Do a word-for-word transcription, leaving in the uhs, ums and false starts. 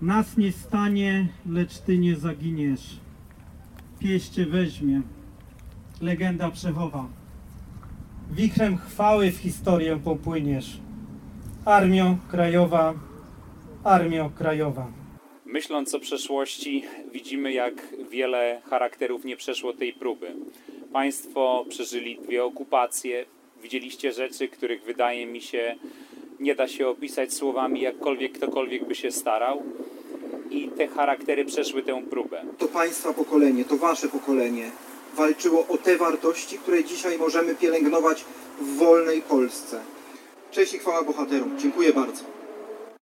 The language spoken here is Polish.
Nas nie stanie, lecz Ty nie zaginiesz. Pieśń Cię weźmie, legenda przechowa. Wichrem chwały w historię popłyniesz. Armio Krajowa, Armio Krajowa. Myśląc o przeszłości, widzimy, jak wiele charakterów nie przeszło tej próby. Państwo przeżyli dwie okupacje, widzieliście rzeczy, których wydaje mi się nie da się opisać słowami, jakkolwiek ktokolwiek by się starał. I te charaktery przeszły tę próbę. To Państwa pokolenie, to Wasze pokolenie walczyło o te wartości, które dzisiaj możemy pielęgnować w wolnej Polsce. Cześć i chwała bohaterom. Dziękuję bardzo.